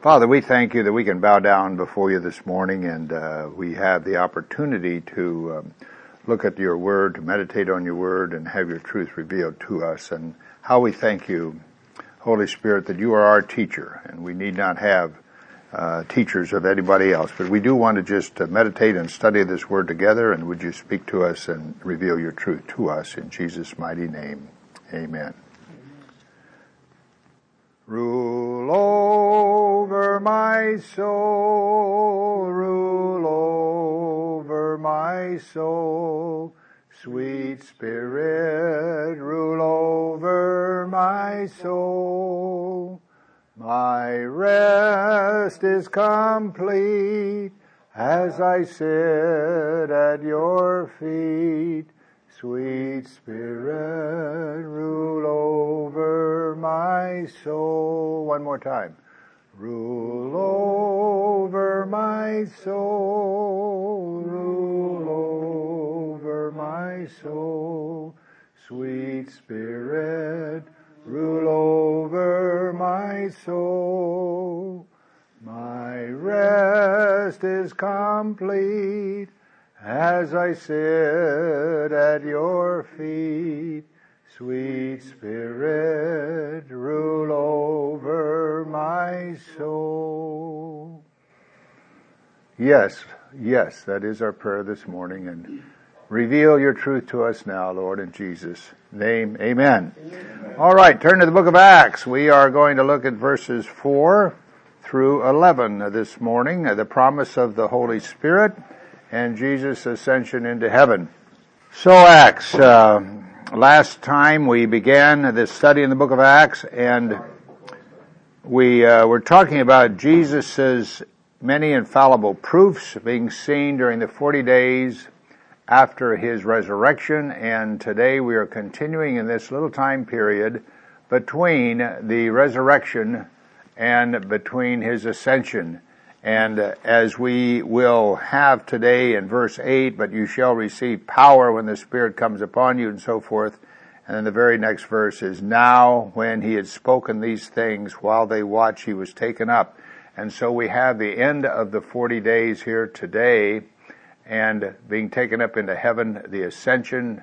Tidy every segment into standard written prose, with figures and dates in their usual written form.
Father, we thank you that we can bow down before you this morning, and we have the opportunity to look at your word, to meditate on your word, and have your truth revealed to us. And how we thank you, Holy Spirit, that you are our teacher, and we need not have teachers of anybody else. But we do want to just meditate and study this word together, and would you speak to us and reveal your truth to us in Jesus' mighty name. Amen. Rule over my soul, rule over my soul, sweet Spirit, rule over my soul. My rest is complete as I sit at your feet. Sweet Spirit, rule over my soul. One more time. Rule over my soul, rule over my soul. Sweet Spirit, rule over my soul. My rest is complete as I sit at your feet. Sweet Spirit, rule over my soul. Yes, that is our prayer this morning. And reveal your truth to us now, Lord, in Jesus' name. Amen. All right, turn to the book of Acts. We are going to look at verses 4 through 11 this morning, the promise of the Holy Spirit and Jesus' ascension into heaven. So Acts, last time we began this study in the book of Acts, and we were talking about Jesus' many infallible proofs being seen during the 40 days after his resurrection, and today we are continuing in this little time period between the resurrection and between his ascension. And as we will have today in verse 8, but you shall receive power when the Spirit comes upon you, and so forth. And then the very next verse is, now when he had spoken these things, while they watched, he was taken up. And so we have the end of the 40 days here today, and being taken up into heaven, the ascension,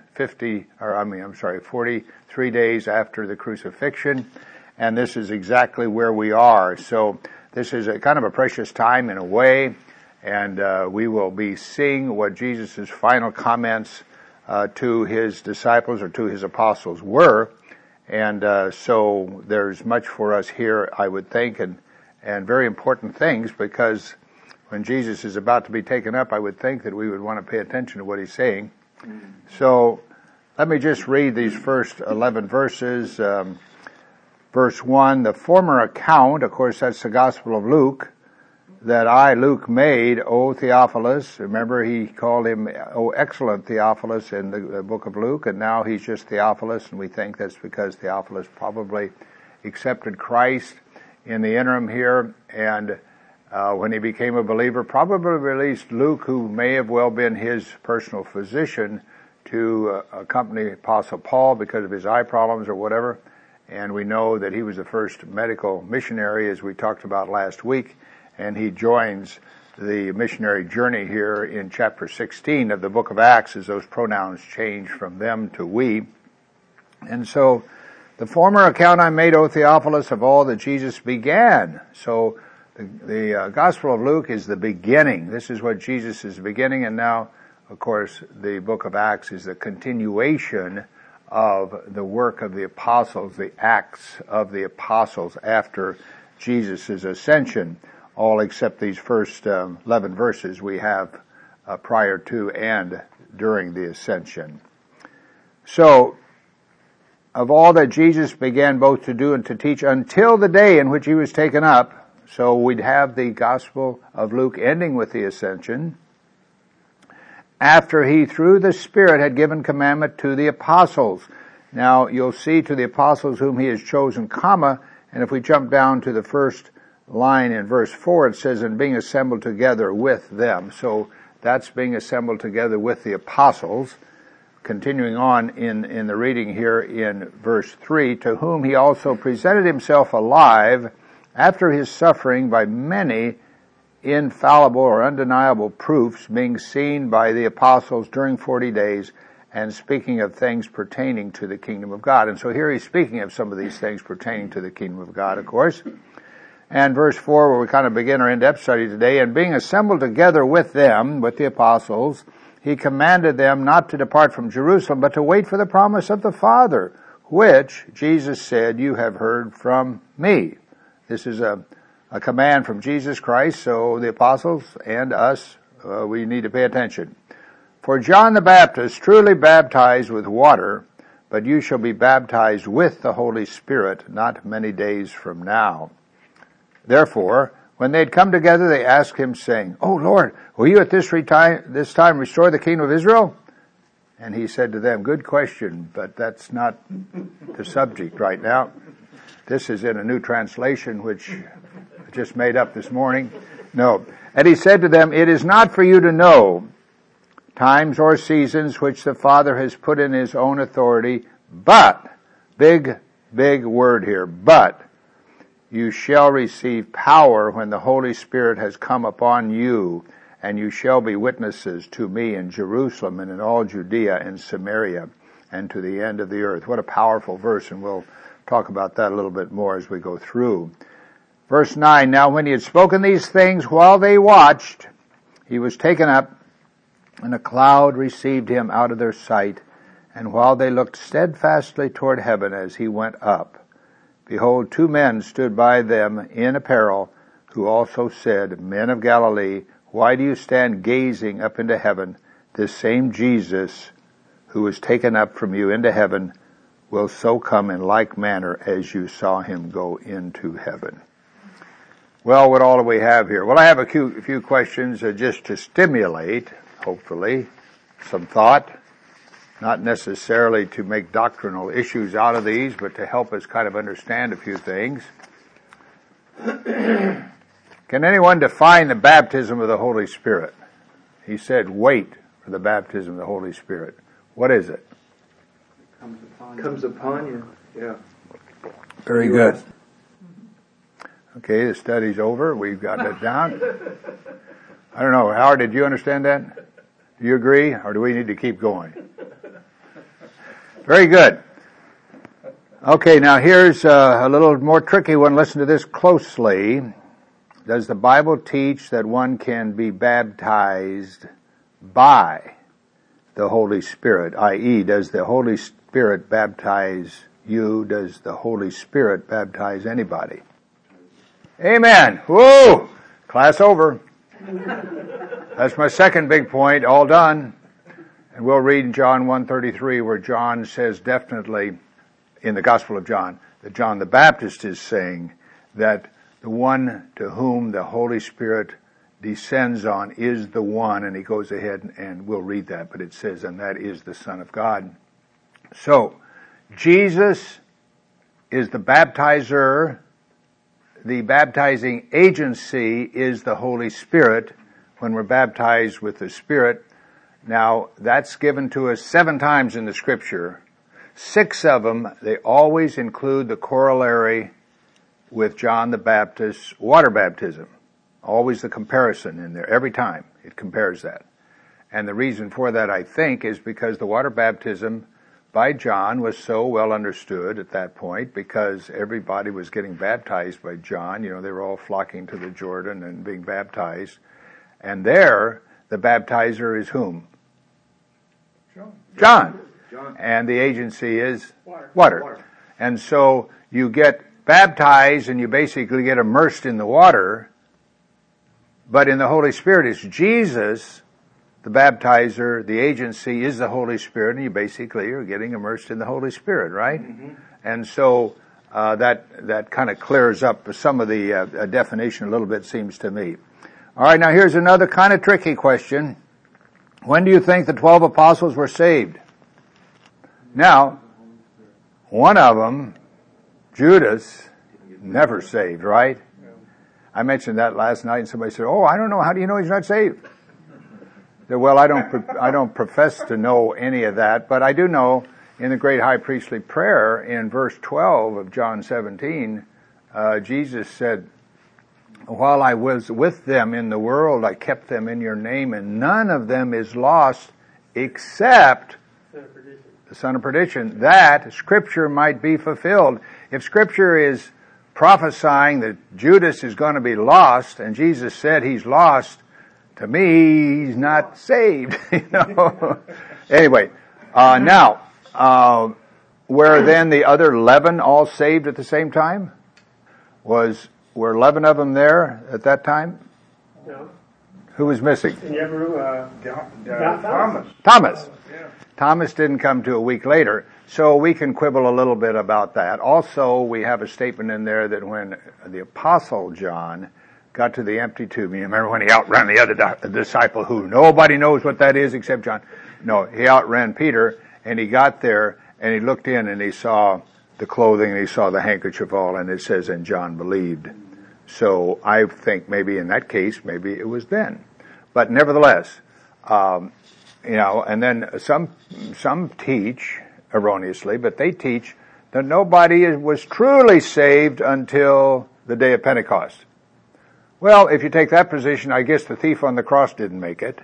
43 days after the crucifixion. And this is exactly where we are. So this is a kind of a precious time in a way, and we will be seeing what Jesus' final comments to his disciples or to his apostles were. And so there's much for us here, I would think, and very important things, because when Jesus is about to be taken up, I would think that we would want to pay attention to what he's saying. So let me just read these first 11 verses. Verse 1, the former account, of course that's the Gospel of Luke, that I, Luke, made, O Theophilus. Remember, he called him, O excellent Theophilus, in the book of Luke, and now he's just Theophilus, and we think that's because Theophilus probably accepted Christ in the interim here, and when he became a believer, probably released Luke, who may have well been his personal physician, to accompany Apostle Paul because of his eye problems or whatever. And we know that he was the first medical missionary, as we talked about last week, and he joins the missionary journey here in chapter 16 of the book of Acts, as those pronouns change from them to we. And so, the former account I made, O Theophilus, of all that Jesus began. So, the Gospel of Luke is the beginning. This is what Jesus is beginning, and now, of course, the book of Acts is the continuation of the work of the apostles, the acts of the apostles after Jesus' ascension, all except these first 11 verses we have prior to and during the ascension. So, of all that Jesus began both to do and to teach until the day in which he was taken up, so we'd have the Gospel of Luke ending with the ascension, after he, through the Spirit, had given commandment to the apostles. Now, you'll see to the apostles whom he has chosen, comma, and if we jump down to the first line in verse 4, it says, and being assembled together with them. So that's being assembled together with the apostles. Continuing on in the reading here in verse 3, to whom he also presented himself alive after his suffering by many infallible or undeniable proofs being seen by the apostles during 40 days and speaking of things pertaining to the kingdom of God. And so here he's speaking of some of these things pertaining to the kingdom of God, of course. And verse 4, where we kind of begin our in-depth study today, and being assembled together with them, with the apostles, he commanded them not to depart from Jerusalem, but to wait for the promise of the Father, which Jesus said, you have heard from me. This is a command from Jesus Christ, so the apostles and us, we need to pay attention. For John the Baptist truly baptized with water, but you shall be baptized with the Holy Spirit not many days from now. Therefore, when they had come together, they asked him, saying, O Lord, will you at this time restore the kingdom of Israel? And he said to them, good question, but that's not the subject right now. This is in a new translation, which I just made up this morning. No. And he said to them, it is not for you to know times or seasons which the Father has put in his own authority, but, big word here, but you shall receive power when the Holy Spirit has come upon you, and you shall be witnesses to me in Jerusalem and in all Judea and Samaria and to the end of the earth. What a powerful verse, and we'll talk about that a little bit more as we go through. Verse 9, now when he had spoken these things while they watched, he was taken up, and a cloud received him out of their sight. And while they looked steadfastly toward heaven as he went up, behold, two men stood by them in apparel, who also said, Men of Galilee, why do you stand gazing up into heaven? This same Jesus, who was taken up from you into heaven, will so come in like manner as you saw him go into heaven. Well, what all do we have here? Well, I have a few questions just to stimulate, hopefully, some thought. Not necessarily to make doctrinal issues out of these, but to help us kind of understand a few things. Can anyone define the baptism of the Holy Spirit? He said, wait for the baptism of the Holy Spirit. What is it? Comes upon you. Yeah. Very good. Okay, the study's over. We've got that down. I don't know. Howard, did you understand that? Do you agree? Or do we need to keep going? Very good. Okay, now here's a little more tricky one. Listen to this closely. Does the Bible teach that one can be baptized by the Holy Spirit? I.e., does the Holy Spirit baptize you? Does the Holy Spirit baptize anybody? Amen. Whoa! Class over. That's my second big point. All done. And we'll read John 1:33, where John says definitely in the Gospel of John that John the Baptist is saying that the one to whom the Holy Spirit descends on is the one, and he goes ahead and we'll read that, but it says, and that is the Son of God. So, Jesus is the baptizer. The baptizing agency is the Holy Spirit when we're baptized with the Spirit. Now, that's given to us 7 times in the Scripture. 6 of them, they always include the corollary with John the Baptist's water baptism. Always the comparison in there. Every time it compares that. And the reason for that, I think, is because the water baptism by John was so well understood at that point, because everybody was getting baptized by John. You know, they were all flocking to the Jordan and being baptized. And there, the baptizer is whom? John. And the agency is water. And so you get baptized and you basically get immersed in the water, but in the Holy Spirit it's Jesus, the baptizer, the agency is the Holy Spirit, and you basically are getting immersed in the Holy Spirit, right? Mm-hmm. And so that kind of clears up some of the definition a little bit, seems to me. All right, now here's another kind of tricky question. When do you think the 12 apostles were saved? Now, one of them, Judas, never saved, right? I mentioned that last night, and somebody said, "Oh, I don't know. How do you know he's not saved?" I said, well, I don't profess to know any of that, but I do know in the great high priestly prayer in verse 12 of John 17, Jesus said, while I was with them in the world, I kept them in your name, and none of them is lost except the son of perdition, that Scripture might be fulfilled. If Scripture is prophesying that Judas is going to be lost, and Jesus said he's lost, to me, he's not saved. Anyway, now, were then the other 11 all saved at the same time? Were 11 of them there at that time? No. Who was missing? Thomas. Yeah. Thomas didn't come to a week later, so we can quibble a little bit about that. Also, we have a statement in there that when the Apostle John got to the empty tomb, you remember when he outran the other disciple who nobody knows what that is except John? No, he outran Peter, and he got there, and he looked in, and he saw the clothing, and he saw the handkerchief all, and it says, and John believed. So I think maybe in that case, maybe it was then. But nevertheless, and then some teach erroneously, but they teach that nobody was truly saved until the day of Pentecost. Well, if you take that position, I guess the thief on the cross didn't make it.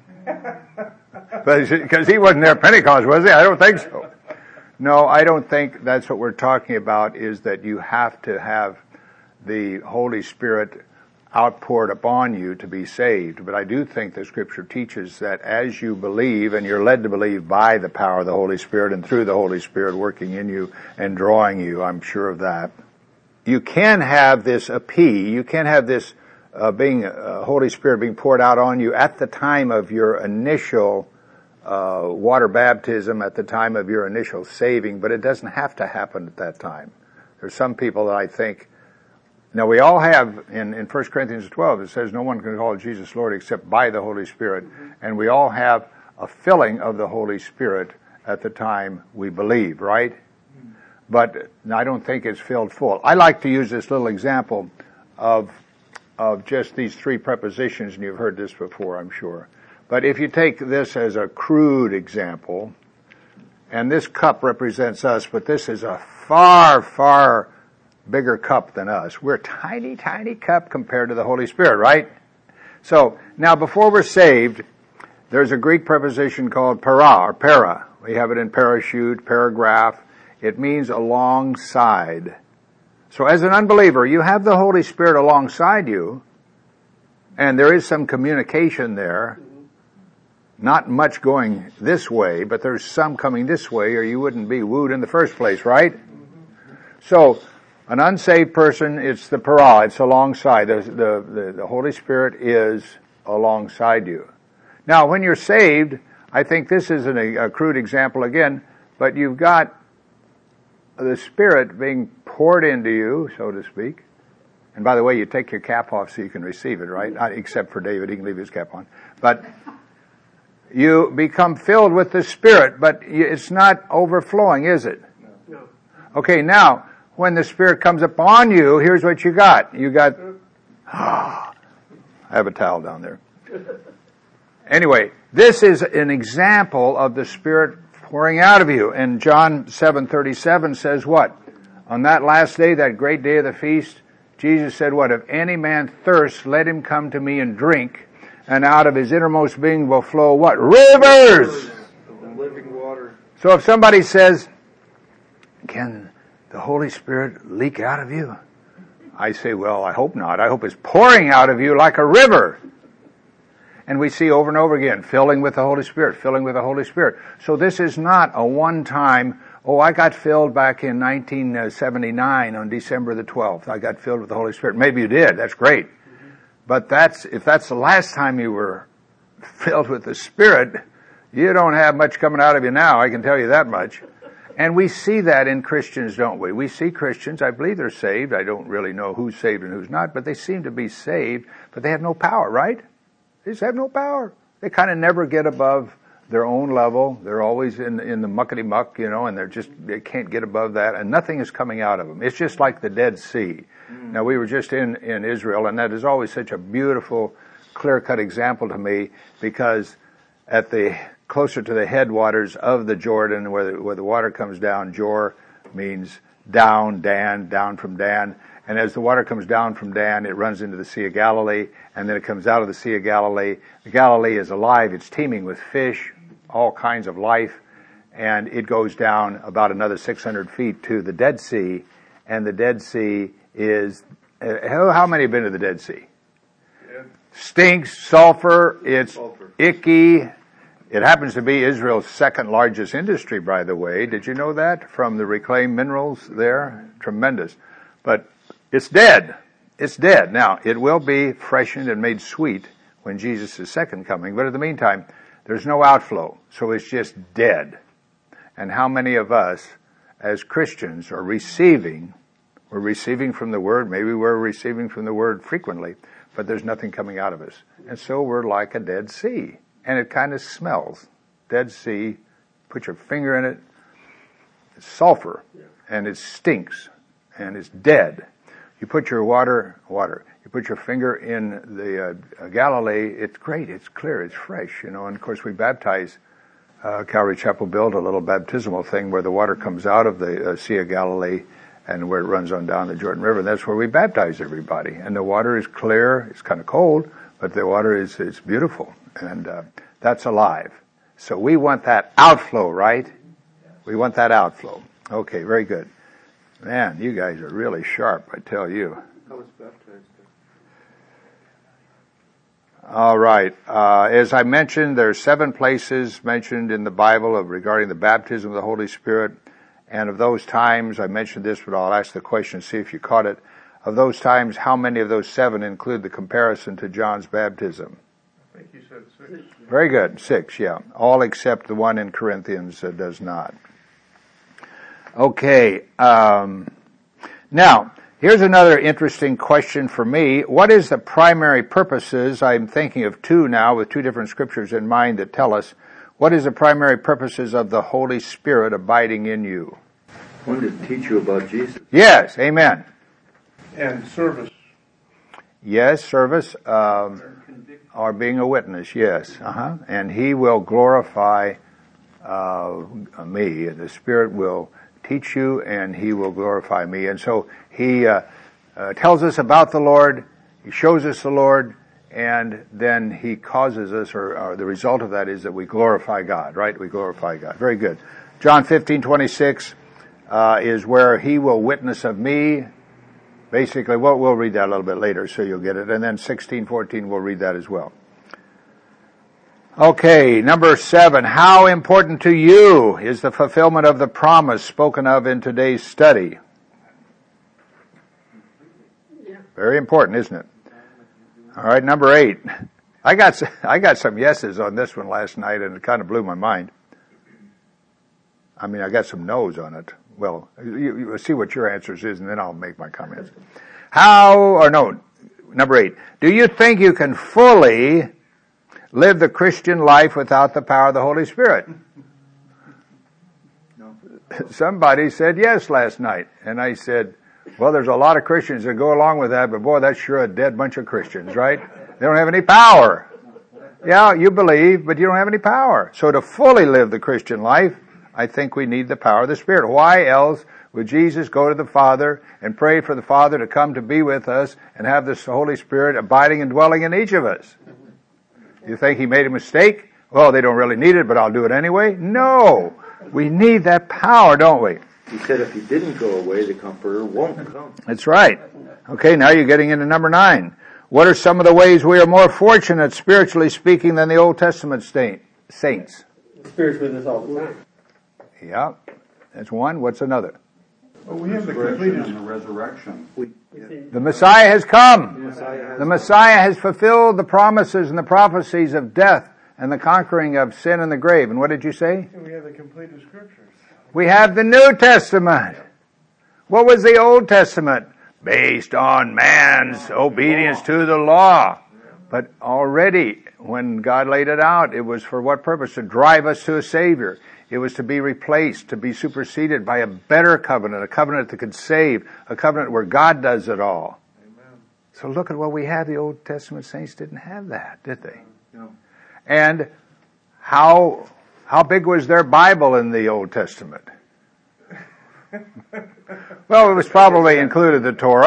Because he wasn't there at Pentecost, was he? I don't think so. No, I don't think that's what we're talking about, is that you have to have the Holy Spirit outpoured upon you to be saved. But I do think the Scripture teaches that as you believe, and you're led to believe by the power of the Holy Spirit and through the Holy Spirit working in you and drawing you, I'm sure of that. You can have this you can have this Holy Spirit being poured out on you at the time of your initial water baptism, at the time of your initial saving, but it doesn't have to happen at that time. There's some people that I think, now we all have, in 1 Corinthians 12, it says no one can call Jesus Lord except by the Holy Spirit, and we all have a filling of the Holy Spirit at the time we believe, right? But I don't think it's filled full. I like to use this little example of just these three prepositions, and you've heard this before, I'm sure. But if you take this as a crude example, and this cup represents us, but this is a far, far bigger cup than us. We're a tiny, tiny cup compared to the Holy Spirit, right? So, now before we're saved, there's a Greek preposition called para, or para. We have it in parachute, paragraph. It means alongside. So as an unbeliever, you have the Holy Spirit alongside you, and there is some communication there. Not much going this way, but there's some coming this way, or you wouldn't be wooed in the first place, right? So, an unsaved person, it's the para, it's alongside. The Holy Spirit is alongside you. Now, when you're saved, I think this is a crude example again, but you've got the Spirit being poured into you, so to speak. And by the way, you take your cap off so you can receive it, right? Not except for David, he can leave his cap on. But you become filled with the Spirit, but it's not overflowing, is it? No. Okay, now, when the Spirit comes upon you, here's what you got. You got, I have a towel down there. Anyway, this is an example of the Spirit pouring out of you. And John 7:37 says what? On that last day, that great day of the feast, Jesus said what? If any man thirst, let him come to me and drink. And out of his innermost being will flow what? Rivers! Of living water. So if somebody says, can the Holy Spirit leak out of you? I say, well, I hope not. I hope it's pouring out of you like a river. And we see over and over again, filling with the Holy Spirit, filling with the Holy Spirit. So this is not a one-time, I got filled back in 1979 on December the 12th. I got filled with the Holy Spirit. Maybe you did. That's great. But if that's the last time you were filled with the Spirit, you don't have much coming out of you now, I can tell you that much. And we see that in Christians, don't we? We see Christians, I believe they're saved. I don't really know who's saved and who's not, but they seem to be saved, but they have no power, right? They just have no power. They kind of never get above their own level. They're always in the muckety muck, and they can't get above that, and nothing is coming out of them. It's just like the Dead Sea. Now, we were just in Israel, and that is always such a beautiful, clear-cut example to me, because closer to the headwaters of the Jordan, where the water comes down, Jor means down, Dan, down from Dan, And as the water comes down from Dan, it runs into the Sea of Galilee, and then it comes out of the Sea of Galilee. The Galilee is alive. It's teeming with fish, all kinds of life. And it goes down about another 600 feet to the Dead Sea. And the Dead Sea is, how many have been to the Dead Sea? Yeah. Stinks, sulfur, it's icky. It happens to be Israel's second largest industry, by the way. Did you know that? From the reclaimed minerals there? Tremendous. But it's dead. It's dead. Now, it will be freshened and made sweet when Jesus' second coming. But in the meantime, there's no outflow. So it's just dead. And how many of us as Christians are receiving? We're receiving from the Word. Maybe we're receiving from the Word frequently, but there's nothing coming out of us. And so we're like a Dead Sea. And it kind of smells. Dead Sea, put your finger in it, it's sulfur, and it stinks, and it's dead. You put your water. You put your finger in the Galilee, it's great, it's clear, it's fresh, And of course we baptize, Calvary Chapel built a little baptismal thing where the water comes out of the Sea of Galilee and where it runs on down the Jordan River. That's where we baptize everybody. And the water is clear, it's kind of cold, but the water is beautiful. And that's alive. So we want that outflow, right? We want that outflow. Okay, very good. Man, you guys are really sharp, I tell you. I was baptized. All right. As I mentioned, there are 7 places mentioned in the Bible regarding the baptism of the Holy Spirit. And of those times, I mentioned this, but I'll ask the question, see if you caught it. Of those times, how many of those 7 include the comparison to John's baptism? I think you said 6. Very good. 6, yeah. All except the one in Corinthians does not. Okay. Now, here's another interesting question for me. What is the primary purposes? I'm thinking of 2 now with 2 different scriptures in mind that tell us what is the primary purposes of the Holy Spirit abiding in you. One, to teach you about Jesus. Yes. Amen. And service. Yes, service. Or being a witness, yes. And He will glorify me. The Spirit will teach you, and He will glorify me. And so He tells us about the Lord, He shows us the Lord, and then He causes us, or the result of that is that we glorify God, right? We glorify God. Very good. John 15:26 is where He will witness of me. Basically, we'll read that a little bit later so you'll get it. And then 16:14, we'll read that as well. Okay, number 7. How important to you is the fulfillment of the promise spoken of in today's study? Yeah. Very important, isn't it? All right, number 8. I got some yeses on this one last night, and it kind of blew my mind. I mean, I got some no's on it. Well, you see what your answers is, and then I'll make my comments. Number 8. Do you think you can fully live the Christian life without the power of the Holy Spirit? No. Somebody said yes last night, and I said, well, there's a lot of Christians that go along with that, but boy, that's sure a dead bunch of Christians, right? They don't have any power. Yeah, you believe, but you don't have any power. So to fully live the Christian life, I think we need the power of the Spirit. Why else would Jesus go to the Father and pray for the Father to come to be with us and have this Holy Spirit abiding and dwelling in each of us? You think He made a mistake? Well, they don't really need it, but I'll do it anyway? No. We need that power, don't we? He said if He didn't go away, the Comforter won't come. That's right. Okay, now you're getting into number 9. What are some of the ways we are more fortunate, spiritually speaking, than the Old Testament saints? The Spirit's with us all the time. Yeah, that's one. What's another? Well, we have the completed and the resurrection. The Messiah has come. The Messiah has fulfilled the promises and the prophecies of death and the conquering of sin and the grave. And what did you say? We have the completed scriptures. We have the New Testament. What was the Old Testament? Based on man's obedience to the law. But already, when God laid it out, it was for what purpose? To drive us to a Savior. It was to be replaced, to be superseded by a better covenant, a covenant that could save, a covenant where God does it all. Amen. So look at what we have. The Old Testament saints didn't have that, did they? No. And how big was their Bible in the Old Testament? Well, it was probably included the Torah,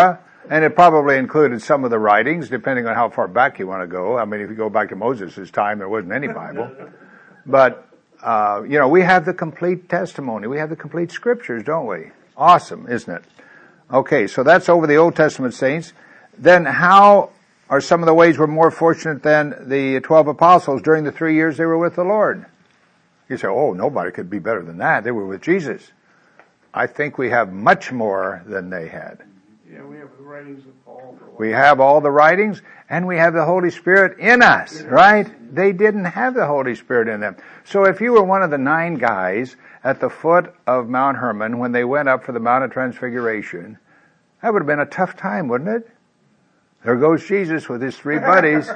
And it probably included some of the writings, depending on how far back you want to go. I mean, if you go back to Moses' time, there wasn't any Bible. But, we have the complete testimony. We have the complete scriptures, don't we? Awesome, isn't it? Okay, so that's over the Old Testament saints. Then how are some of the ways we're more fortunate than the 12 apostles during the 3 years they were with the Lord? You say, oh, nobody could be better than that. They were with Jesus. I think we have much more than they had. Yeah, we have the writings of Paul. We have all the writings, and we have the Holy Spirit in us, right? They didn't have the Holy Spirit in them. So if you were one of the 9 guys at the foot of Mount Hermon when they went up for the Mount of Transfiguration, that would have been a tough time, wouldn't it? There goes Jesus with his 3 buddies.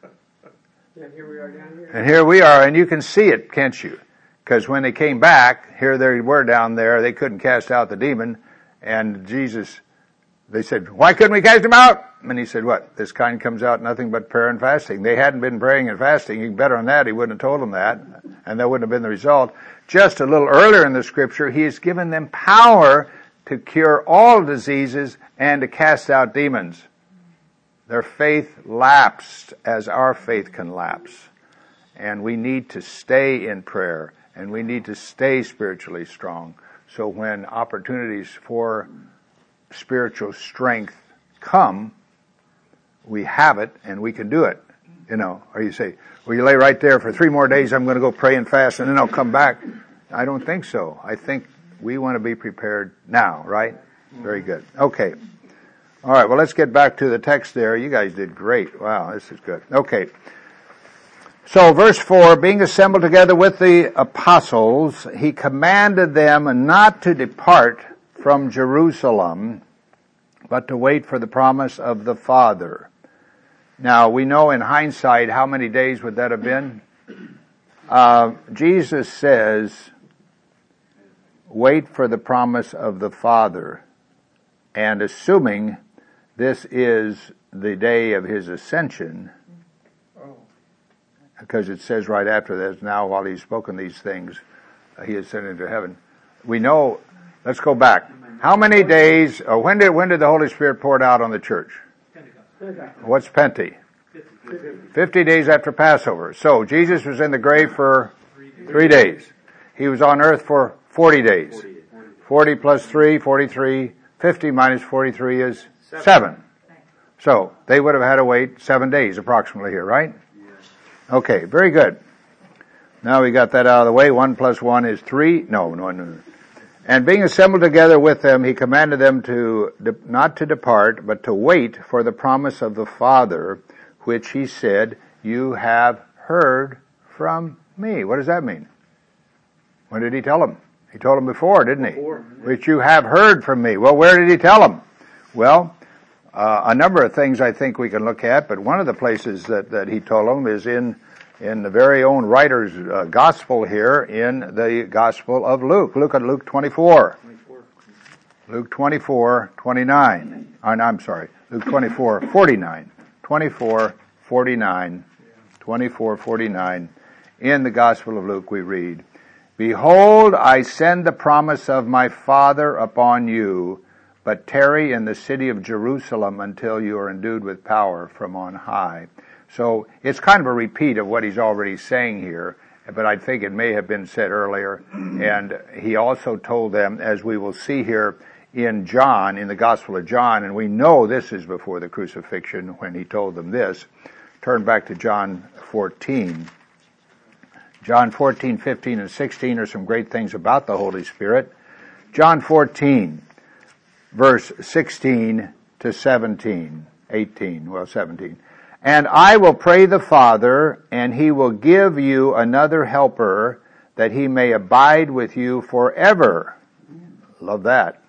And here we are down here. And here we are, and you can see it, can't you? Because when they came back, here they were down there, they couldn't cast out the demon, and Jesus, they said, why couldn't we cast him out? And he said, what? This kind comes out nothing but prayer and fasting. They hadn't been praying and fasting. You bet on that, he wouldn't have told them that, and that wouldn't have been the result. Just a little earlier in the scripture, he has given them power to cure all diseases and to cast out demons. Their faith lapsed as our faith can lapse. And we need to stay in prayer, and we need to stay spiritually strong. So when opportunities for spiritual strength come, we have it and we can do it. Or you say, well, you lay right there for 3 more days, I'm going to go pray and fast and then I'll come back. I don't think so. I think we want to be prepared now, right? Very good. Okay. All right, well, let's get back to the text there. You guys did great. Wow, this is good. Okay. So, verse 4, being assembled together with the apostles, he commanded them not to depart from Jerusalem, but to wait for the promise of the Father. Now, we know in hindsight, how many days would that have been? Jesus says, wait for the promise of the Father. And assuming this is the day of his ascension, because it says right after this, now while he's spoken these things, he ascended into heaven. We know, let's go back. How many days, when did the Holy Spirit pour out on the church? What's Pente? 50 days after Passover. So Jesus was in the grave for 3 days. He was on earth for 40 days. 40 plus 3, 43. 50 minus 43 is 7. So they would have had to wait 7 days approximately here, right? Okay, very good. Now we got that out of the way. 1 plus 1 is 3. No. And being assembled together with them, he commanded them not to depart, but to wait for the promise of the Father, which he said, you have heard from me. What does that mean? When did he tell them? He told them before, didn't he? Which you have heard from me. Well, where did he tell them? Well, a number of things I think we can look at, but one of the places that he told them is in the very own writer's gospel here, in the Gospel of Luke. Look at Luke 24. Luke 24, 29. I'm sorry, Luke 24, 49. 24, 49. 24, 49. In the Gospel of Luke we read, behold, I send the promise of my Father upon you, but tarry in the city of Jerusalem until you are endued with power from on high. So it's kind of a repeat of what he's already saying here, but I think it may have been said earlier. And he also told them, as we will see here in John, in the Gospel of John, and we know this is before the crucifixion when he told them this. Turn back to John 14. John 14, 15, and 16 are some great things about the Holy Spirit. John 14, verse 16 to 17, 17. And I will pray the Father, and he will give you another helper, that he may abide with you forever. Love that.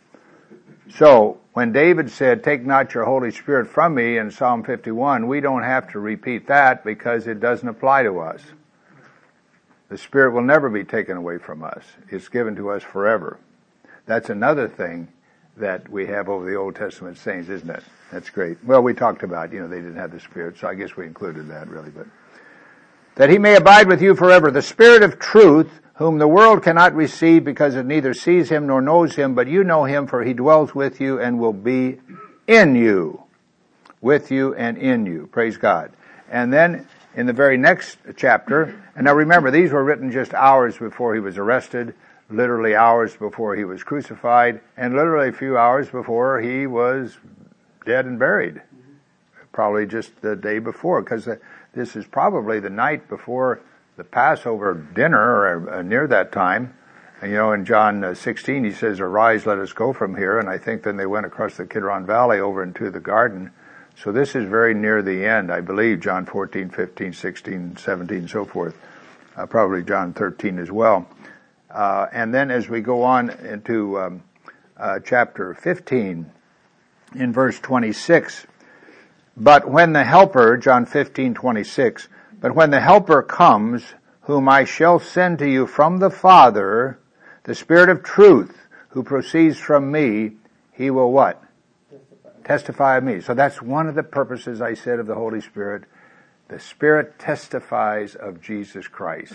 So, when David said, take not your Holy Spirit from me in Psalm 51, we don't have to repeat that because it doesn't apply to us. The Spirit will never be taken away from us. It's given to us forever. That's another thing that we have over the Old Testament saints, isn't it? That's great. Well, we talked about, they didn't have the Spirit, so I guess we included that really, but that he may abide with you forever. The Spirit of truth, whom the world cannot receive because it neither sees him nor knows him, but you know him, for he dwells with you and will be in you. With you and in you. Praise God. And then in the very next chapter, and now remember, these were written just hours before he was arrested, literally hours before he was crucified, and literally a few hours before he was dead and buried. Probably just the day before, because this is probably the night before the Passover dinner, or near that time. And in John 16, he says, "Arise, let us go from here." And I think then they went across the Kidron Valley over into the garden. So this is very near the end, I believe, John 14, 15, 16, 17, and so forth. Probably John 13 as well. And then as we go on into chapter 15, in verse 26, "But when the Helper," John 15:26, "but when the Helper comes, whom I shall send to you from the Father, the Spirit of truth, who proceeds from me, he will" what? Testify of me. So that's one of the purposes, I said, of the Holy Spirit. The Spirit testifies of Jesus Christ.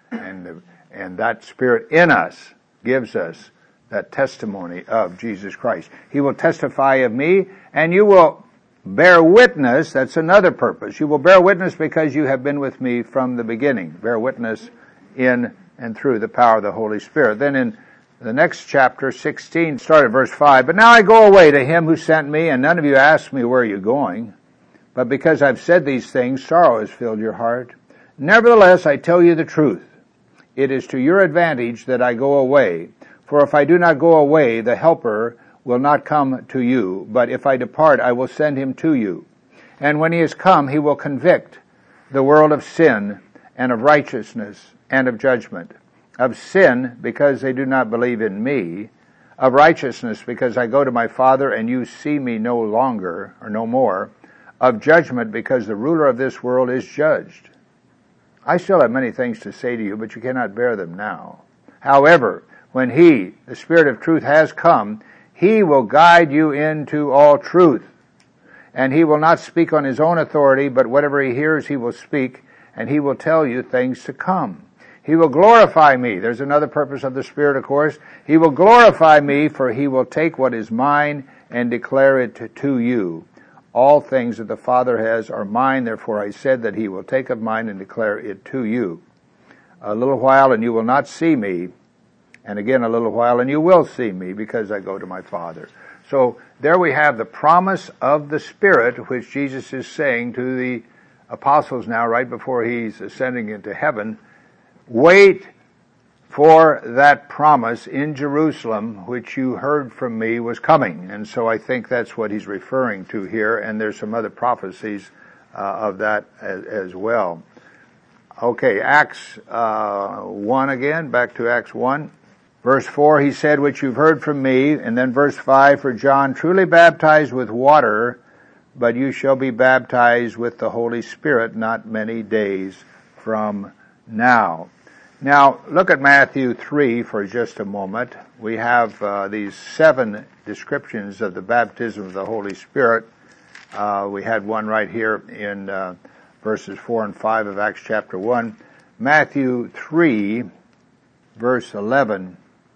And that Spirit in us gives us that testimony of Jesus Christ. He will testify of me, and you will bear witness. That's another purpose. You will bear witness because you have been with me from the beginning. Bear witness in and through the power of the Holy Spirit. Then in the next chapter, 16, start at verse 5. "But now I go away to him who sent me, and none of you ask me where you're going. But because I've said these things, sorrow has filled your heart. Nevertheless, I tell you the truth. It is to your advantage that I go away. For if I do not go away, the Helper will not come to you. But if I depart, I will send him to you. And when he has come, he will convict the world of sin and of righteousness and of judgment. Of sin, because they do not believe in me. Of righteousness, because I go to my Father and you see me no longer, or no more. Of judgment, because the ruler of this world is judged. I still have many things to say to you, but you cannot bear them now. However, when he, the Spirit of truth, has come, he will guide you into all truth. And he will not speak on his own authority, but whatever he hears he will speak, and he will tell you things to come. He will glorify me." There's another purpose of the Spirit, of course. "He will glorify me, for he will take what is mine and declare it to you. All things that the Father has are mine, therefore I said that he will take of mine and declare it to you. A little while and you will not see me, and again a little while and you will see me, because I go to my Father." So there we have the promise of the Spirit, which Jesus is saying to the apostles now, right before he's ascending into heaven. Wait for that promise in Jerusalem, which you heard from me was coming. And so I think that's what he's referring to here, and there's some other prophecies of that as well. Okay, Acts 1 again, back to Acts 1. Verse 4, he said, "Which you've heard from me." And then verse 5, "For John truly baptized with water, but you shall be baptized with the Holy Spirit not many days from now." Now, look at Matthew 3 for just a moment. We have these 7 descriptions of the baptism of the Holy Spirit. We had one right here in verses 4 and 5 of Acts chapter 1. Matthew 3, verse 11.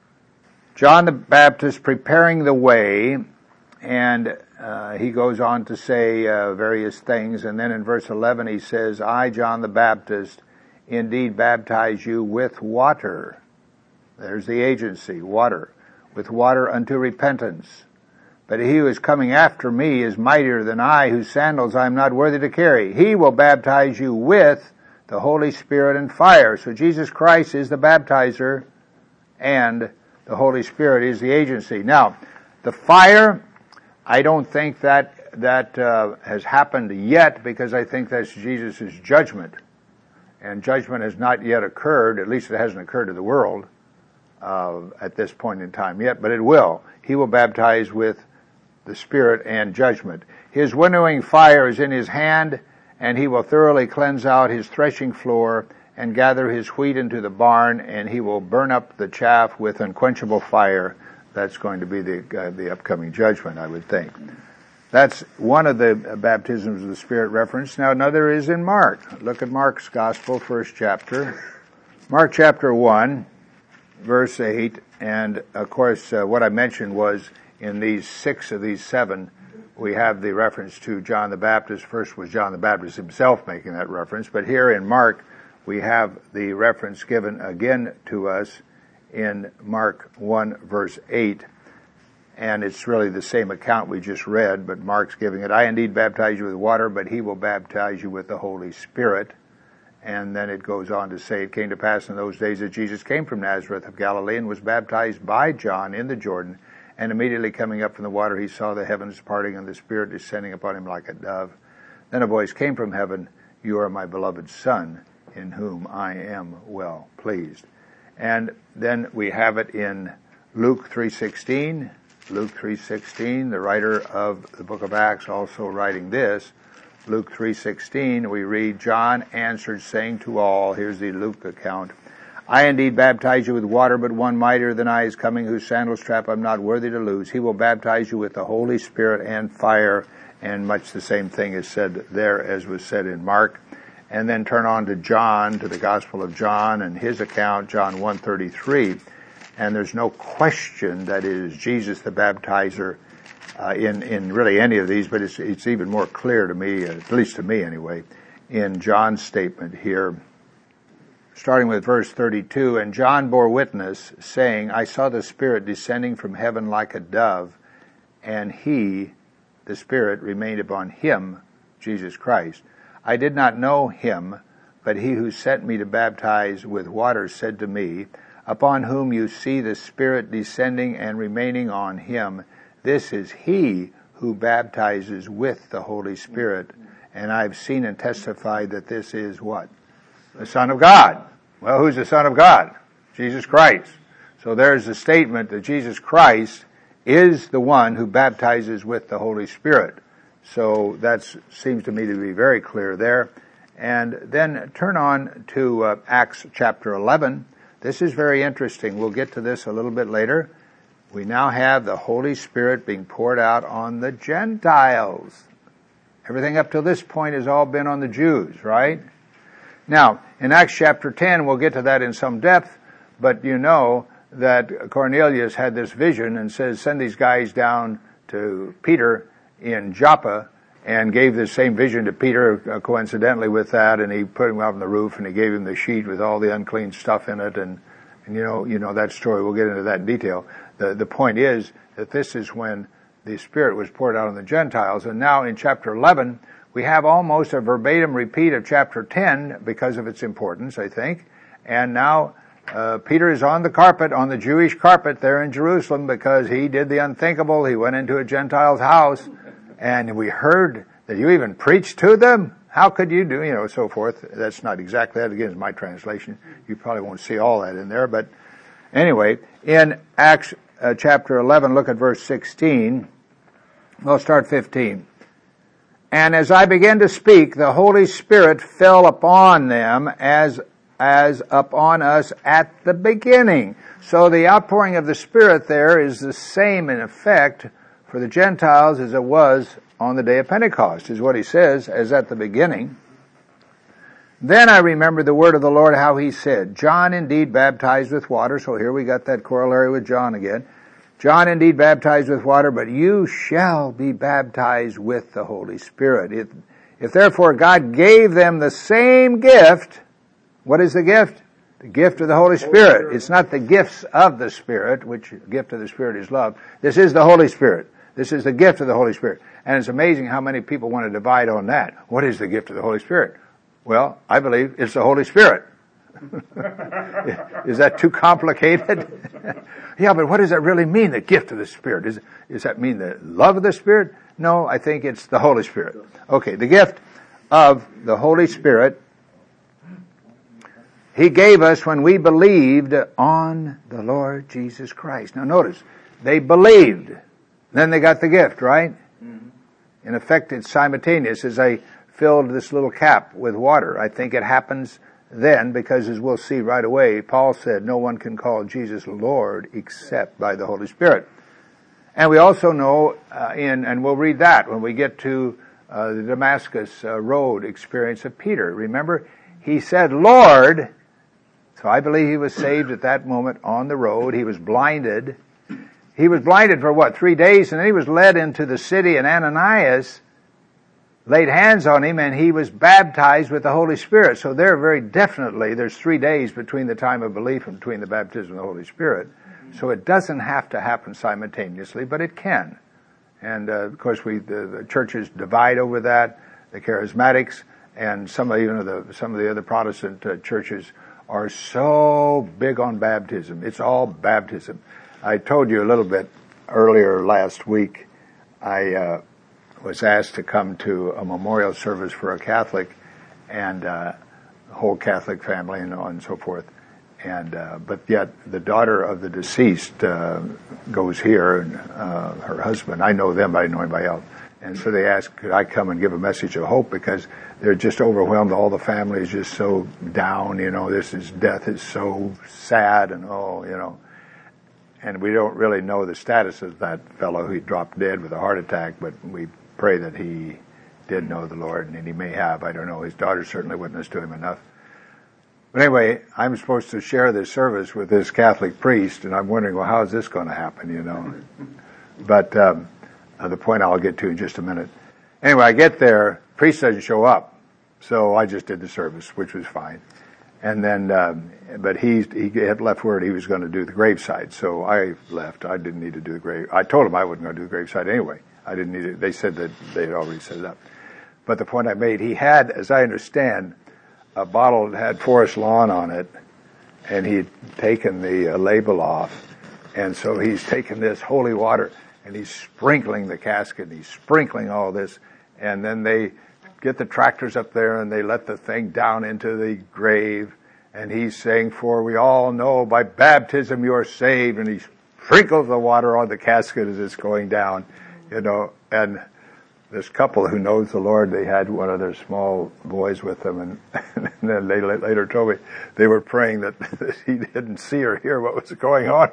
John the Baptist preparing the way, and he goes on to say various things. And then in verse 11 he says, "I, John the Baptist, indeed baptize you with water." There's the agency, water. "With water unto repentance. But he who is coming after me is mightier than I, whose sandals I am not worthy to carry. He will baptize you with the Holy Spirit and fire." So Jesus Christ is the baptizer, and the Holy Spirit is the agency. Now, the fire, I don't think that has happened yet, because I think that's Jesus' judgment. And judgment has not yet occurred, at least it hasn't occurred to the world at this point in time yet, but it will. He will baptize with the Spirit and judgment. "His winnowing fire is in his hand, and he will thoroughly cleanse out his threshing floor and gather his wheat into the barn, and he will burn up the chaff with unquenchable fire." That's going to be the upcoming judgment, I would think. That's one of the baptisms of the Spirit reference. Now another is in Mark. Look at Mark's Gospel, first chapter. Mark chapter 1, verse 8. And of course, what I mentioned was in these 6 of these 7 we have the reference to John the Baptist. First was John the Baptist himself making that reference, but here in Mark, we have the reference given again to us in Mark 1 verse 8. And it's really the same account we just read, but Mark's giving it. I indeed baptize you with water, but he will baptize you with the Holy Spirit. And then it goes on to say, it came to pass in those days that Jesus came from Nazareth of Galilee and was baptized by John in the Jordan. And immediately coming up from the water, he saw the heavens parting and the Spirit descending upon him like a dove. Then a voice came from heaven, you are my beloved Son, in whom I am well pleased. And then we have it in Luke 3:16. Luke 3:16, the writer of the book of Acts also writing this. Luke 3:16, we read, John answered, saying to all, here's the Luke account, I indeed baptize you with water, but one mightier than I is coming, whose sandal strap I'm not worthy to loose. He will baptize you with the Holy Spirit and fire. And much the same thing is said there as was said in Mark. And then turn on to John, to the Gospel of John and his account, John 1:33. And there's no question that it is Jesus the baptizer in really any of these, but it's even more clear to me, at least to me anyway, in John's statement here, starting with verse 32. And John bore witness, saying, I saw the Spirit descending from heaven like a dove, and he, the Spirit, remained upon him, Jesus Christ. I did not know him, but he who sent me to baptize with water said to me, upon whom you see the Spirit descending and remaining on him, this is he who baptizes with the Holy Spirit. And I've seen and testified that this is what? The Son of God. Well, who's the Son of God? Jesus Christ. So there's the statement that Jesus Christ is the one who baptizes with the Holy Spirit. So that seems to me to be very clear there. And then turn on to Acts chapter 11. This is very interesting. We'll get to this a little bit later. We now have the Holy Spirit being poured out on the Gentiles. Everything up to this point has all been on the Jews, right? Now, in Acts chapter 10, we'll get to that in some depth, but you know that Cornelius had this vision and says, send these guys down to Peter in Joppa, and gave the same vision to Peter coincidentally with that, and he put him up on the roof and he gave him the sheet with all the unclean stuff in it, and you know that story. We'll get into that in detail. The point is that this is when the Spirit was poured out on the Gentiles, and now in chapter 11 we have almost a verbatim repeat of chapter 10 because of its importance, I think. And now Peter is on the carpet, on the Jewish carpet there in Jerusalem, because he did the unthinkable. He went into a Gentile's house, and we heard that you even preached to them. How could you do, so forth. That's not exactly that. Again, it's my translation. You probably won't see all that in there. But anyway, in Acts chapter 11, look at verse 16. We'll start 15. And as I began to speak, the Holy Spirit fell upon them as upon us at the beginning. So the outpouring of the Spirit there is the same in effect for the Gentiles as it was on the day of Pentecost, is what he says, as at the beginning. Then I remembered the word of the Lord, how he said, John indeed baptized with water. So here we got that corollary with John again. John indeed baptized with water, but you shall be baptized with the Holy Spirit. If therefore God gave them the same gift, what is the gift? The gift of the Holy Spirit. It's not the gifts of the Spirit, which the gift of the Spirit is love. This is the Holy Spirit. This is the gift of the Holy Spirit. And it's amazing how many people want to divide on that. What is the gift of the Holy Spirit? Well, I believe it's the Holy Spirit. Is that too complicated? Yeah, but what does that really mean, the gift of the Spirit? Does that mean the love of the Spirit? No, I think it's the Holy Spirit. Okay, the gift of the Holy Spirit He gave us when we believed on the Lord Jesus Christ. Now notice, they believed. Then they got the gift, right? Mm-hmm. In effect, it's simultaneous as they filled this little cap with water. I think it happens then because, as we'll see right away, Paul said no one can call Jesus Lord except by the Holy Spirit. And we also know, and we'll read that when we get to the Damascus Road experience of Peter. Remember, he said, Lord. So I believe he was saved at that moment on the road. He was blinded. He was blinded for 3 days, and then he was led into the city, and Ananias laid hands on him, and he was baptized with the Holy Spirit. So there very definitely, there's 3 days between the time of belief and between the baptism of the Holy Spirit. So it doesn't have to happen simultaneously, but it can. And of course, the churches divide over that. The charismatics and some of the other Protestant churches are so big on baptism. It's all baptism. I told you a little bit earlier last week. I was asked to come to a memorial service for a Catholic, and the whole Catholic family and so forth. And but yet the daughter of the deceased goes here, and her husband. I know them, but I didn't know anybody else. And so they asked, could I come and give a message of hope, because they're just overwhelmed. All the family is just so down. Death is so sad, and and we don't really know the status of that fellow who dropped dead with a heart attack, but we pray that he did know the Lord, and he may have. I don't know. His daughter certainly witnessed to him enough. But anyway, I'm supposed to share this service with this Catholic priest, and I'm wondering, well, how is this going to happen, But the point I'll get to in just a minute. Anyway, I get there, priest doesn't show up, so I just did the service, which was fine. And then, but he had left word he was going to do the graveside, so I left. I didn't need to do the grave. I told him I wasn't going to do the graveside anyway. I didn't need it. They said that they had already set it up. But the point I made, he had, as I understand, a bottle that had Forest Lawn on it, and he'd taken the label off, and so he's taken this holy water, and he's sprinkling the casket, and he's sprinkling all this, and then they get the tractors up there, and they let the thing down into the grave, and he's saying, for we all know by baptism you are saved, and he sprinkles the water on the casket as it's going down, and this couple who knows the Lord, they had one of their small boys with them, and then they later told me they were praying that he didn't see or hear what was going on.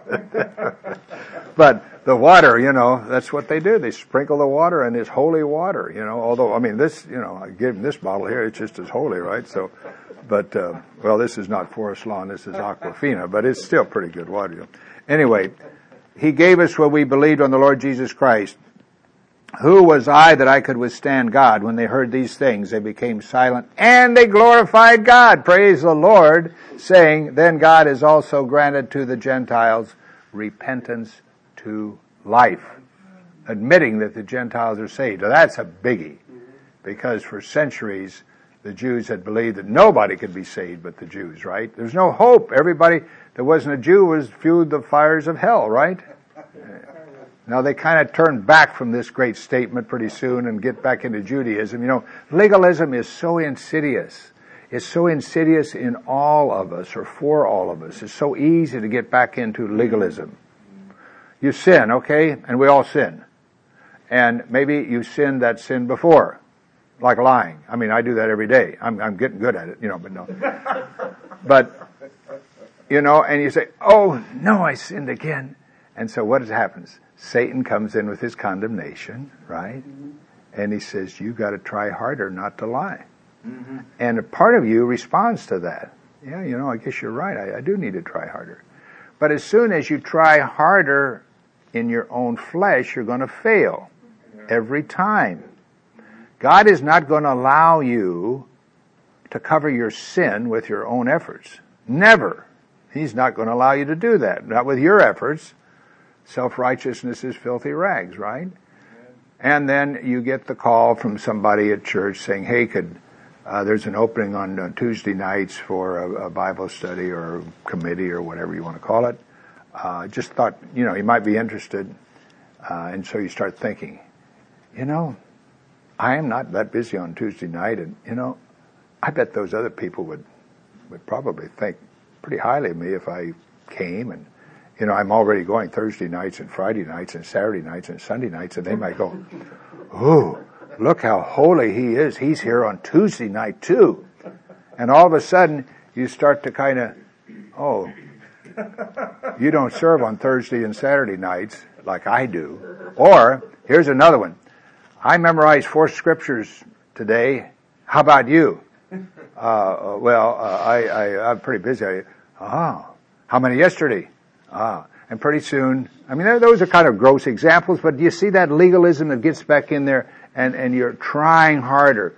But the water, that's what they do. They sprinkle the water, and it's holy water, although, this, I gave him this bottle here, it's just as holy, right? So, but, this is not Forest Lawn, this is Aquafina, but it's still pretty good water. Anyway, he gave us what we believed on the Lord Jesus Christ. Who was I that I could withstand God? When they heard these things, they became silent, and they glorified God. Praise the Lord, saying, then God has also granted to the Gentiles repentance to life, admitting that the Gentiles are saved. Now, that's a biggie, because for centuries, the Jews had believed that nobody could be saved but the Jews, right? There's no hope. Everybody that wasn't a Jew was fueled the fires of hell, right? Now, they kind of turn back from this great statement pretty soon and get back into Judaism. Legalism is so insidious. It's so insidious in all of us, or for all of us. It's so easy to get back into legalism. You sin, okay? And we all sin. And maybe you sinned that sin before, like lying. I do that every day. I'm getting good at it, but no. But, and you say, oh, no, I sinned again. And so what happens? Satan comes in with his condemnation, right? Mm-hmm. And he says, you got to try harder not to lie. Mm-hmm. And a part of you responds to that. Yeah, I guess you're right. I do need to try harder. But as soon as you try harder in your own flesh, you're going to fail every time. God is not going to allow you to cover your sin with your own efforts. Never. He's not going to allow you to do that. Not with your efforts. Self-righteousness is filthy rags, right? And then you get the call from somebody at church saying, hey, there's an opening on Tuesday nights for a Bible study or committee or whatever you want to call it. Just thought, you might be interested. And so you start thinking, I am not that busy on Tuesday night. And, I bet those other people would probably think pretty highly of me if I came, and I'm already going Thursday nights and Friday nights and Saturday nights and Sunday nights, and they might go, oh, look how holy he is. He's here on Tuesday night too. And all of a sudden, you start to kind of, oh, you don't serve on Thursday and Saturday nights like I do. Or, here's another one. I memorized 4 scriptures today. How about you? I'm pretty busy. How many yesterday? And pretty soon, I mean, those are kind of gross examples, but you see that legalism that gets back in there, and you're trying harder.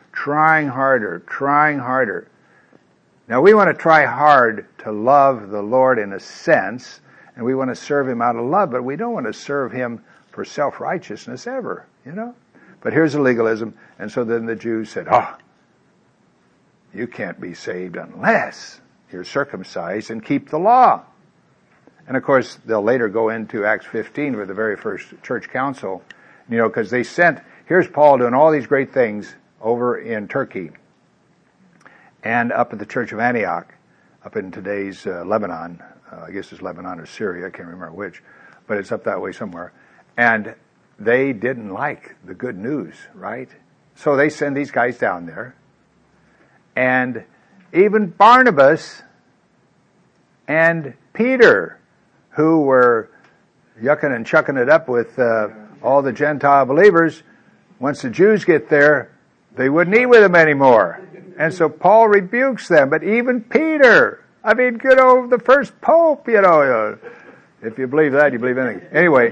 Now, we want to try hard to love the Lord in a sense, and we want to serve Him out of love, but we don't want to serve Him for self-righteousness ever, you know? But here's the legalism, and so then the Jews said, you can't be saved unless you're circumcised and keep the law. And of course, they'll later go into Acts 15 with the very first church council, you know, because they sent, here's Paul doing all these great things over in Turkey and up at the church of Antioch, up in today's Lebanon. I guess it's Lebanon or Syria, I can't remember which, but it's up that way somewhere. And they didn't like the good news, right? So they send these guys down there. And even Barnabas and Peter, who were yucking and chucking it up with all the Gentile believers, once the Jews get there, they wouldn't eat with them anymore. And so Paul rebukes them. But even Peter, I mean, good old the first pope, you know, if you believe that, you believe anything. Anyway,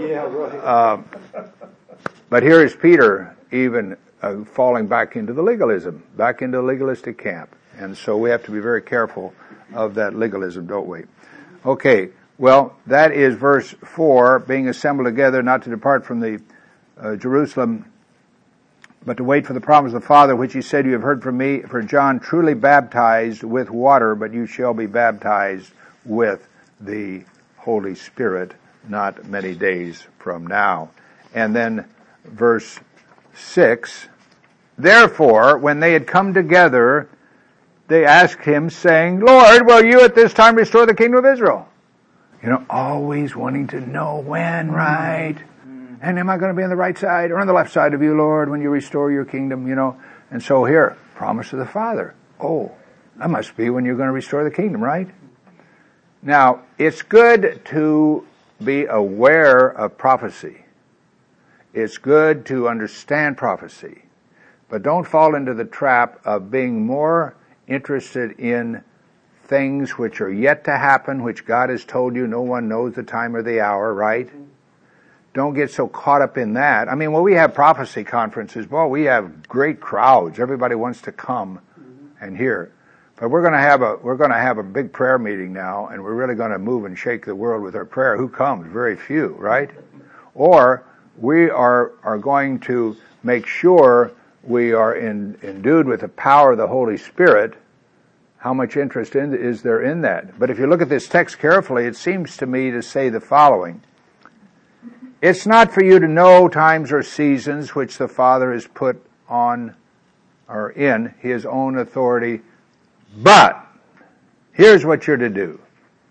but here is Peter even falling back into the legalism, back into the legalistic camp. And so we have to be very careful of that legalism, don't we? Okay, well, that is verse 4, being assembled together, not to depart from the Jerusalem, but to wait for the promise of the Father, which He said, you have heard from me. For John truly baptized with water, but you shall be baptized with the Holy Spirit not many days from now. And then verse 6, therefore, when they had come together, they asked Him, saying, Lord, will you at this time restore the kingdom of Israel? You know, always wanting to know when, right? And am I going to be on the right side or on the left side of you, Lord, when you restore your kingdom, you know? And so here, promise of the Father. Oh, that must be when you're going to restore the kingdom, right? Now, it's good to be aware of prophecy. It's good to understand prophecy. But don't fall into the trap of being more interested in things which are yet to happen, which God has told you no one knows the time or the hour, right? Don't get so caught up in that. I mean, when we have prophecy conferences, boy, we have great crowds. Everybody wants to come and hear. But we're going to have a big prayer meeting now, and we're really going to move and shake the world with our prayer. Who comes? Very few, right? Or we are going to make sure we are endued with the power of the Holy Spirit. How much interest is there in that? But if you look at this text carefully, it seems to me to say the following. It's not for you to know times or seasons which the Father has put on or in His own authority, but here's what you're to do.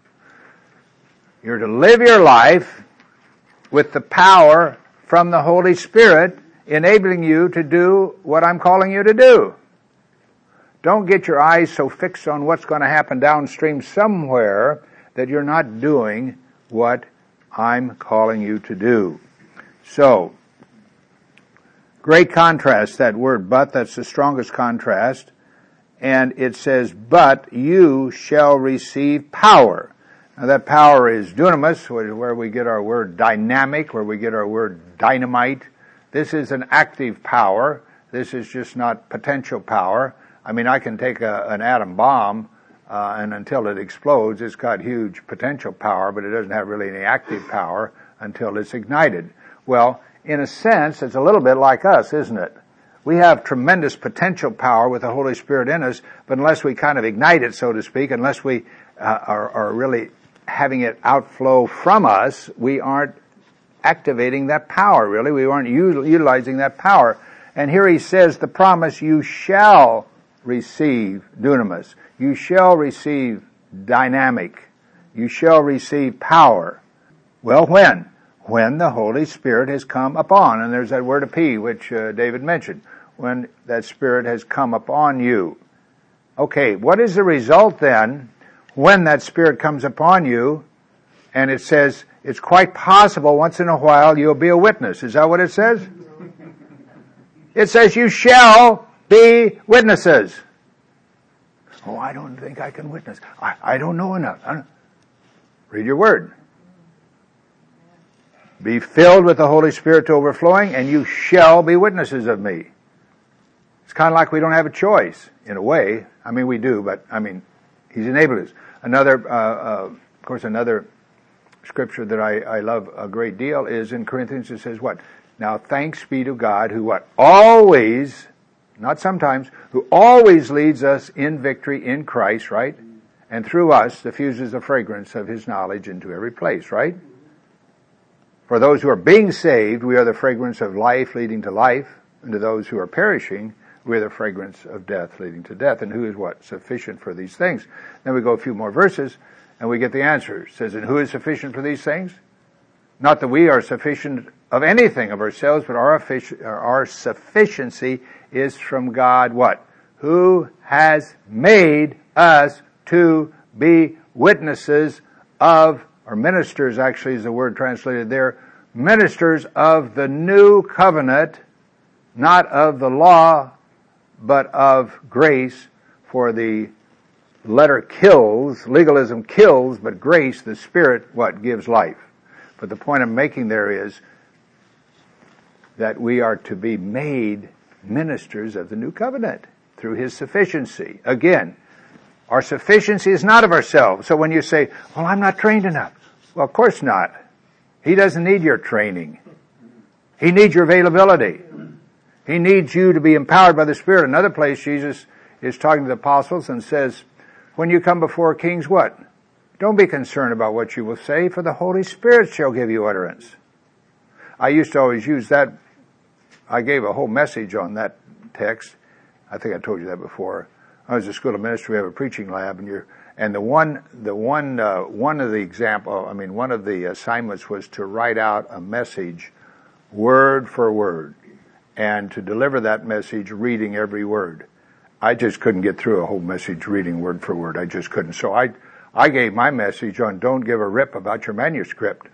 You're to live your life with the power from the Holy Spirit enabling you to do what I'm calling you to do. Don't get your eyes so fixed on what's going to happen downstream somewhere that you're not doing what I'm calling you to do. So, great contrast, that word but, that's the strongest contrast. And it says, but you shall receive power. Now that power is dunamis, where we get our word dynamic, where we get our word dynamite. This is an active power. This is just not potential power. I mean, I can take an atom bomb, and until it explodes, it's got huge potential power, but it doesn't have really any active power until it's ignited. Well, in a sense, it's a little bit like us, isn't it? We have tremendous potential power with the Holy Spirit in us, but unless we kind of ignite it, so to speak, unless we are really having it outflow from us, we aren't activating that power, really. We aren't utilizing that power. And here he says, the promise, you shall receive dunamis. You shall receive dynamic. You shall receive power. Well, when? When the Holy Spirit has come upon. And there's that word epi, which David mentioned. When that Spirit has come upon you. Okay, what is the result then when that Spirit comes upon you? And it says, it's quite possible once in a while you'll be a witness. Is that what it says? It says you shall be witnesses. Oh, I don't think I can witness. I don't know enough. Read your word. Be filled with the Holy Spirit to overflowing, and you shall be witnesses of me. It's kind of like we don't have a choice, in a way. I mean, we do, but, He's enabled us. Another scripture that I love a great deal is in Corinthians. It says what? Now thanks be to God who what? Always, not sometimes, who always leads us in victory in Christ, right? And through us diffuses the fragrance of His knowledge into every place, right? For those who are being saved, we are the fragrance of life leading to life. And to those who are perishing, we are the fragrance of death leading to death. And who is what? Sufficient for these things. Then we go a few more verses, and we get the answer. It says, and who is sufficient for these things? Not that we are sufficient of anything of ourselves, but our sufficiency is from God, what? Who has made us to be witnesses of, or ministers actually is the word translated there, ministers of the new covenant, not of the law, but of grace. For the letter kills, legalism kills, but grace, the Spirit, what? Gives life. But the point I'm making there is that we are to be made ministers of the new covenant through His sufficiency. Again, our sufficiency is not of ourselves. So when you say, well, I'm not trained enough. Well, of course not. He doesn't need your training. He needs your availability. He needs you to be empowered by the Spirit. Another place, Jesus is talking to the apostles and says, when you come before kings, what? Don't be concerned about what you will say, for the Holy Spirit shall give you utterance. I used to always use that. I gave a whole message on that text. I think I told you that before. I was at School of Ministry. We have a preaching lab, and one of the assignments was to write out a message word for word, and to deliver that message reading every word. I just couldn't get through a whole message reading word for word. I just couldn't. So I gave my message on don't give a rip about your manuscript.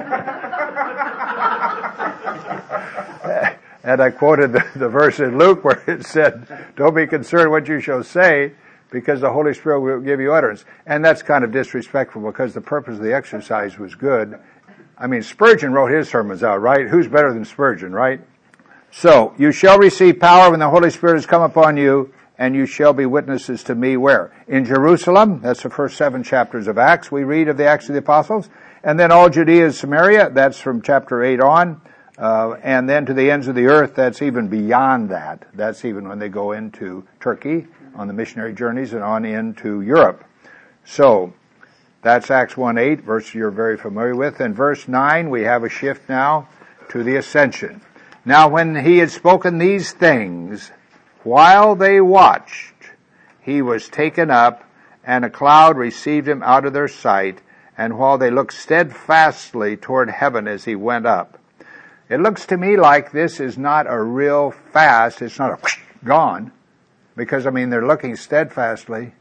And I quoted the verse in Luke where it said, don't be concerned what you shall say, because the Holy Spirit will give you utterance. And that's kind of disrespectful, because the purpose of the exercise was good. Spurgeon wrote his sermons out, right? Who's better than Spurgeon, right? So, you shall receive power when the Holy Spirit has come upon you, and you shall be witnesses to me where? In Jerusalem. That's the first 7 chapters of Acts. We read of the Acts of the Apostles. And then all Judea and Samaria. That's from chapter 8 on. And then to the ends of the earth. That's even beyond that. That's even when they go into Turkey on the missionary journeys and on into Europe. So, that's Acts 1:8, verse you're very familiar with. And verse 9, we have a shift now to the ascension. Now when he had spoken these things, while they watched, he was taken up, and a cloud received him out of their sight, and while they looked steadfastly toward heaven as he went up. It looks to me like this is not a real fast, it's not a whoosh, gone, because they're looking steadfastly,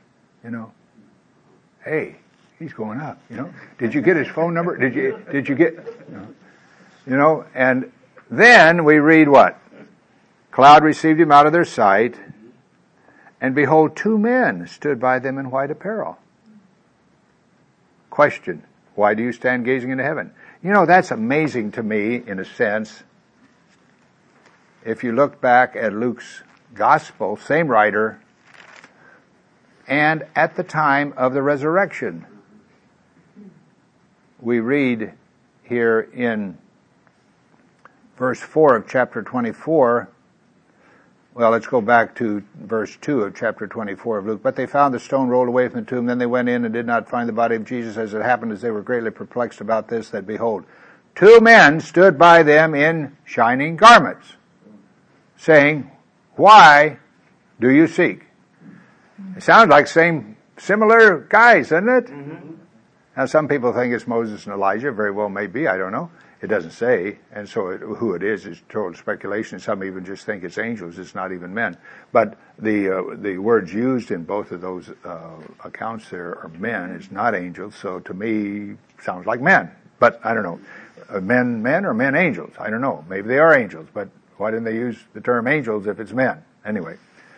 hey, he's going up, Did you get his phone number? Did you get, and then we read what? Cloud received him out of their sight, and behold, 2 men stood by them in white apparel. Question, why do you stand gazing into heaven? That's amazing to me, in a sense. If you look back at Luke's gospel, same writer, and at the time of the resurrection, we read here in verse 4 of chapter 24, well, let's go back to verse 2 of chapter 24 of Luke. But they found the stone rolled away from the tomb. Then they went in and did not find the body of Jesus. As it happened, as they were greatly perplexed about this, that behold, 2 men stood by them in shining garments, saying, why do you seek? It sounds like similar guys, doesn't it? Mm-hmm. Now some people think it's Moses and Elijah. Very well may be, I don't know. It doesn't say, and so who it is total speculation. Some even just think it's angels. It's not even men. But the words used in both of those accounts there are men. It's not angels. So to me, sounds like men. But I don't know. Men or men angels? I don't know. Maybe they are angels. But why didn't they use the term angels if it's men? Anyway.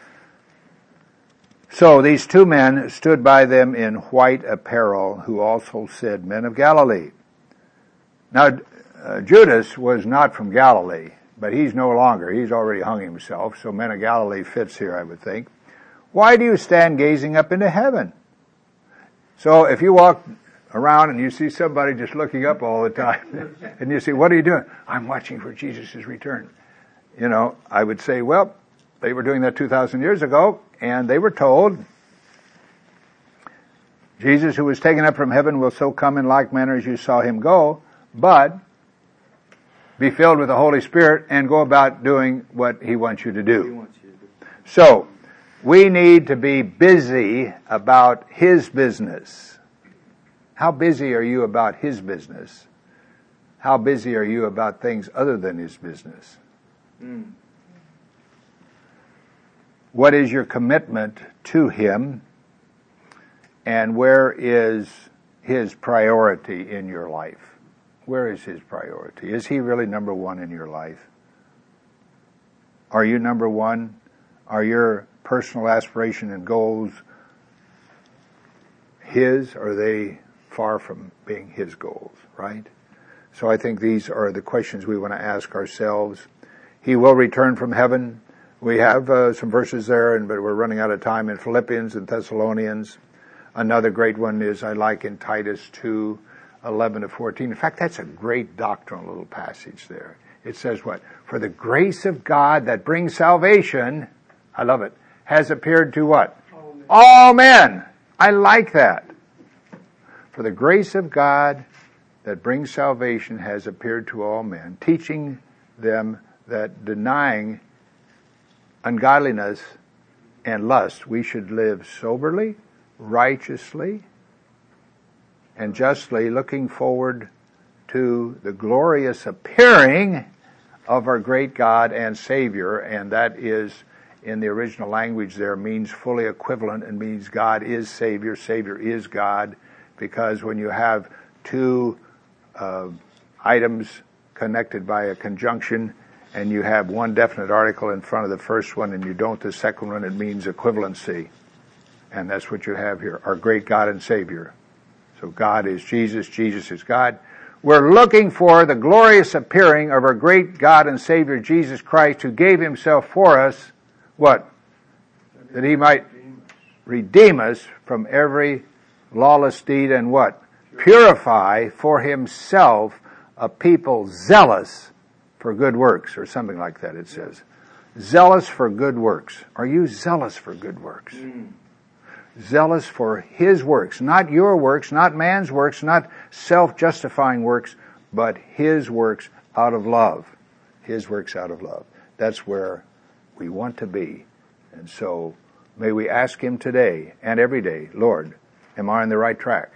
So these 2 men stood by them in white apparel, who also said, Men of Galilee. Now, Judas was not from Galilee, but he's no longer. He's already hung himself, so men of Galilee fits here, I would think. Why do you stand gazing up into heaven? So if you walk around and you see somebody just looking up all the time, and you say, what are you doing? I'm watching for Jesus' return. I would say, well, they were doing that 2,000 years ago, and they were told, Jesus who was taken up from heaven will so come in like manner as you saw him go, but be filled with the Holy Spirit and go about doing what he wants you to do. So, we need to be busy about his business. How busy are you about his business? How busy are you about things other than his business? What is your commitment to him? And where is his priority in your life? Where is his priority? Is he really number one in your life? Are you number one? Are your personal aspiration and goals his? Or are they far from being his goals, right? So I think these are the questions we want to ask ourselves. He will return from heaven. We have some verses there, but we're running out of time in Philippians and Thessalonians. Another great one is I like in Titus 2:11-14. In fact, that's a great doctrinal little passage there. It says what? For the grace of God that brings salvation, I love it, has appeared to what? All men. I like that. For the grace of God that brings salvation has appeared to all men, teaching them that denying ungodliness and lust, we should live soberly, righteously, and justly, looking forward to the glorious appearing of our great God and Savior. And that is, in the original language there, means fully equivalent and means God is Savior, Savior is God, because when you have two items connected by a conjunction and you have one definite article in front of the first one and you don't the second one, it means equivalency. And that's what you have here, our great God and Savior. So God is Jesus, Jesus is God. We're looking for the glorious appearing of our great God and Savior, Jesus Christ, who gave himself for us, what? That he might redeem us from every lawless deed and what? Purify for himself a people zealous for good works, or something like that it says. Zealous for good works. Are you zealous for good works? Zealous for his works, not your works, not man's works, not self-justifying works, but his works out of love. His works out of love. That's where we want to be. And so may we ask him today and every day, Lord, am I on the right track?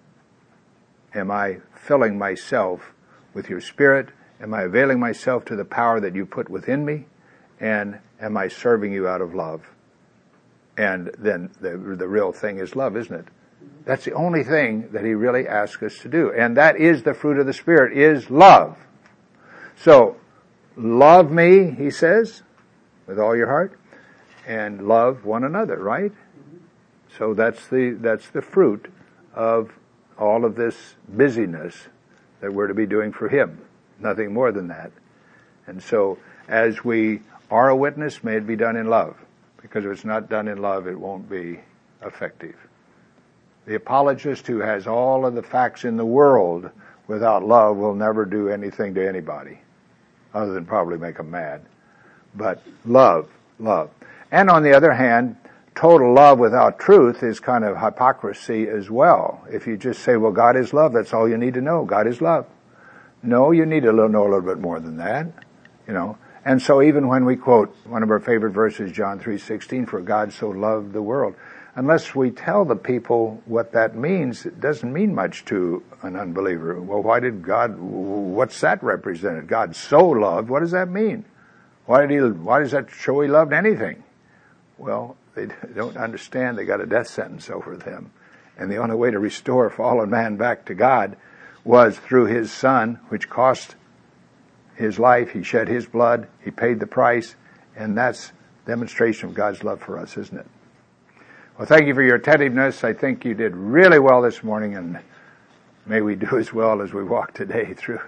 Am I filling myself with your Spirit? Am I availing myself to the power that you put within me? And am I serving you out of love? And then the real thing is love, isn't it? That's the only thing that he really asks us to do. And that is the fruit of the Spirit, is love. So, love me, he says, with all your heart, and love one another, right? So that's the fruit of all of this busyness that we're to be doing for him. Nothing more than that. And so, as we are a witness, may it be done in love. Because if it's not done in love, it won't be effective. The apologist who has all of the facts in the world without love will never do anything to anybody, other than probably make them mad. But love. And on the other hand, total love without truth is kind of hypocrisy as well. If you just say, well, God is love, that's all you need to know. God is love. No, you need to know a little bit more than that, And so even when we quote one of our favorite verses, John 3:16, for God so loved the world, unless we tell the people what that means, it doesn't mean much to an unbeliever. Well, what's that represented? God so loved, what does that mean? Why does that show he loved anything? Well, they don't understand they got a death sentence over them. And the only way to restore fallen man back to God was through his Son, which cost his life, he shed his blood, he paid the price, and that's demonstration of God's love for us, isn't it? Well, thank you for your attentiveness. I think you did really well this morning, and may we do as well as we walk today through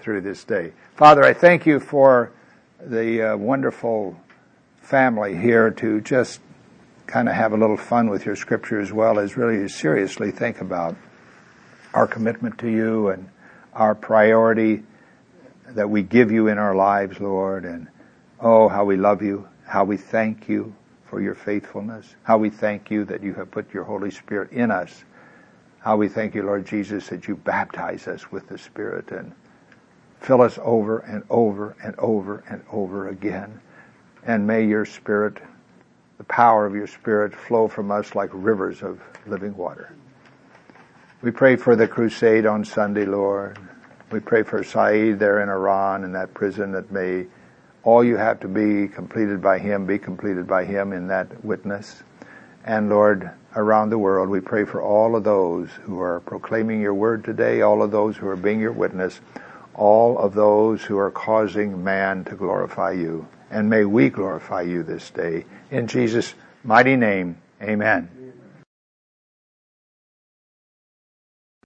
through this day. Father, I thank you for the wonderful family here to just kind of have a little fun with your scripture as well as really seriously think about our commitment to you and our priority that we give you in our lives, Lord. And oh, how we love you, how we thank you for your faithfulness, how we thank you that you have put your Holy Spirit in us, how we thank you, Lord Jesus, that you baptize us with the Spirit and fill us over and over and over and over again. And may your Spirit, the power of your Spirit, flow from us like rivers of living water. We pray for the crusade on Sunday, Lord. We pray for Saeed there in Iran in that prison, that may all you have to be completed by him be completed by him in that witness. And Lord, around the world, we pray for all of those who are proclaiming your word today, all of those who are being your witness, all of those who are causing man to glorify you. And may we glorify you this day. In Jesus' mighty name, amen.